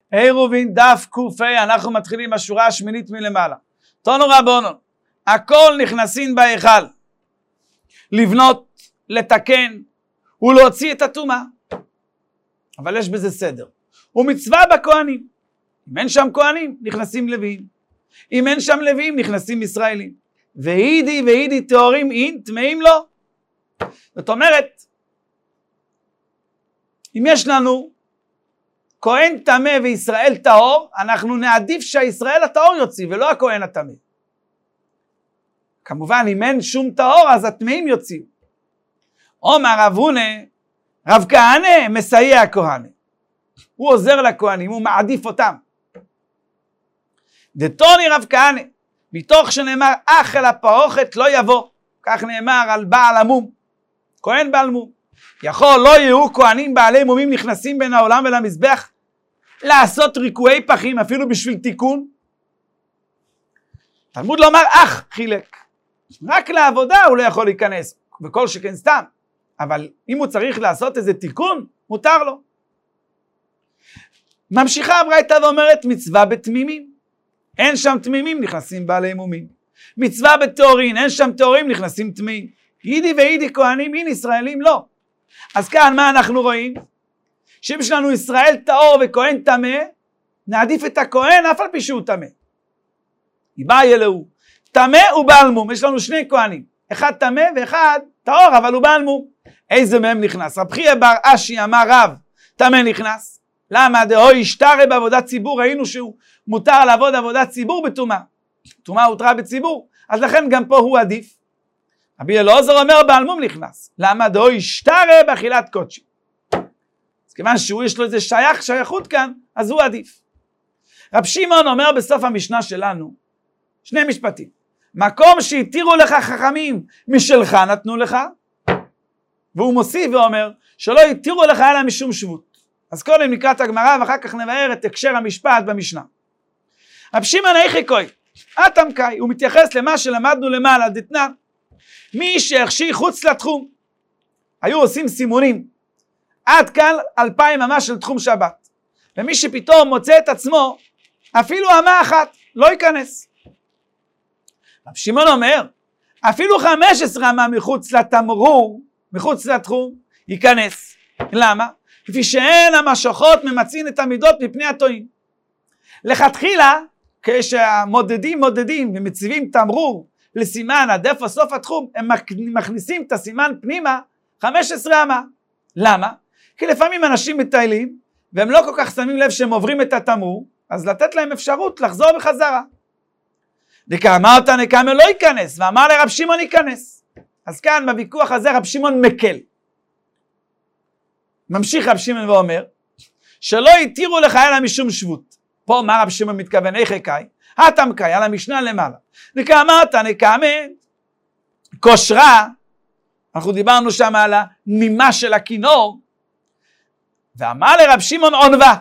עירובין דף ק"ה, אנחנו מתחילים בשורה השמינית מלמעלה. תנו רבונון, הכל נכנסים בהיכל, לבנות, לתקן ולהוציא את הטומאה. אבל יש בזה סדר. ומצווה בכהנים. אם אין שם כהנים, נכנסים לוויים. אם אין שם לוויים, נכנסים ישראלים. והידי טהורים אין, טמאים לא. זאת אומרת, אם יש לנו כהן טמא וישראל טהור, אנחנו נעדיף שהישראל הטהור יוציא ולא הכהן הטמא. כמובן, אם אין שום טהור, אז הטמאים יוציאו. אומר רב הונא, רב כהנא מסייע כהנא. הוא עוזר לכהנים, הוא מעדיף אותם. דתוני רב כהנא, מתוך שנאמר אך אל הפרוכת לא יבוא, כך נאמר על בעל המום, כהן בעל מום. יכול לא יהיו כהנים בעלי מומים נכנסים בין העולם ולמזבח, לעשות ריקועי פחים אפילו בשביל תיקון. תלמוד לומר אך חילק, רק לעבודה הוא לא יכול להיכנס, וכל שכן סתם, אבל אם הוא צריך לעשות איזה תיקון, מותר לו. ממשיכה הברייתא ואומרת מצווה בתמימים, אין שם תמימים נכנסים בעלי מומים. מצווה בטהורין, אין שם טהורים נכנסים טמאים. והידי כהנים, אין ישראלים לא. אז כאן מה אנחנו רואים? שאם יש לנו ישראל טהור וכהן טמא, נעדיף את הכהן אף על פי שהוא טמא. יבאי אלוהו, טמא ובעל מום, יש לנו שני כהנים, אחד טמא ואחד טהור אבל הוא בעל מום. איזה מהם נכנס? רב חייא בר אשי אמר רב, טמא נכנס. למה? דהוי ישתרע בעבודת ציבור, ראינו שהוא מותר לעבוד עבודת ציבור בטומאה. טומאה הותרה בציבור, אז לכן גם פה הוא עדיף. רבי אלעזר אומר בעל מום נכנס. למה? דהוי ישתרע באכילת קודשים. אז כיוון שהוא יש לו איזה שייכות כאן, אז הוא עדיף. רב שמעון אומר בסוף המשנה שלנו, שני משפטים. מקום שהתירו לך חכמים, משלך נתנו לך. והוא מוסיף ואומר, שלא התירו לך אלא משום שבות. אז קודם נקרא את הגמרא ואחר כך נבאר את הקשר המשפט במשנה. רב שמעון איכי קוי, אטם קאי, הוא מתייחס למה שלמדנו למעלה, דתנן. מי שהכשיר חוץ לתחום, היו עושים סימונים, עד כאן 2000 אמה של תחום שבת. ומי שפתאום מוצא את עצמו, אפילו אמה אחת, לא ייכנס. רב שמעון אומר, אפילו 15 אמה מחוץ לתמרור, מחוץ לתחום, ייכנס. למה? כפי שאין המשוכות ממצין את המידות מפני הטועים. לכתחילה, כשהמודדים ומציבים תמרור לסימן עד איפה סוף התחום, הם מכניסים את הסימן פנימה 15 אמה. למה? כי לפעמים אנשים מטיילים, והם לא כל כך שמים לב שהם עוברים את התמרור, אז לתת להם אפשרות לחזור בחזרה. דקאמרת נקמה לא ייכנס, ואמר לרב שמעון ייכנס. אז כאן בוויכוח הזה רב שמעון מקל. ממשיך רב שמעון ואומר, שלא התירו לך אלא משום שבות. פה מה רב שמעון מתכוון? איכי קאי, הטם קאי, על המשנה למעלה. דקאמרת נקמה, כושרה, אנחנו דיברנו שם על הנימה של הכינור, ואמר לרב שמעון עונבה.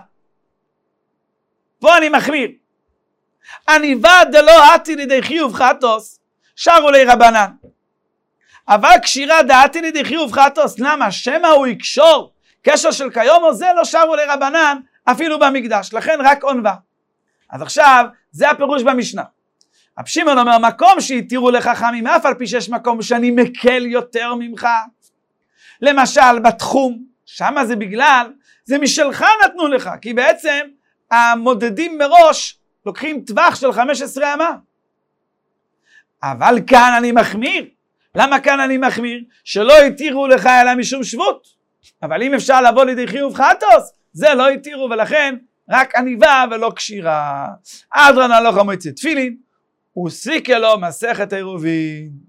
פה אני מחמיר. עניבה דלא עתי לידי חיוב חטוס, שרו לי רבנן. אבל קשירה דעתי לידי חיוב חטוס, למה? שמא הוא יקשור קשר של כיום או זה לא שרו לי רבנן אפילו במקדש, לכן רק עונבה. אז עכשיו זה הפירוש במשנה. רב שמעון אומר, מקום שהתירו לך חכמים, אף על פי שיש מקום שאני מקל יותר ממך, למשל בתחום, שמה זה בגלל, זה משלך נתנו לך, כי בעצם המודדים מראש לוקחים טווח של 15 אמה. אבל כאן אני מחמיר. למה כאן אני מחמיר? שלא התירו לך אלא משום שבות. אבל אם אפשר לבוא לידי חיוב חטוס, זה לא התירו, ולכן רק עניבה ולא קשירה. אדרן הלוך המועצת תפילין, וסיקה לו מסכת עירובין.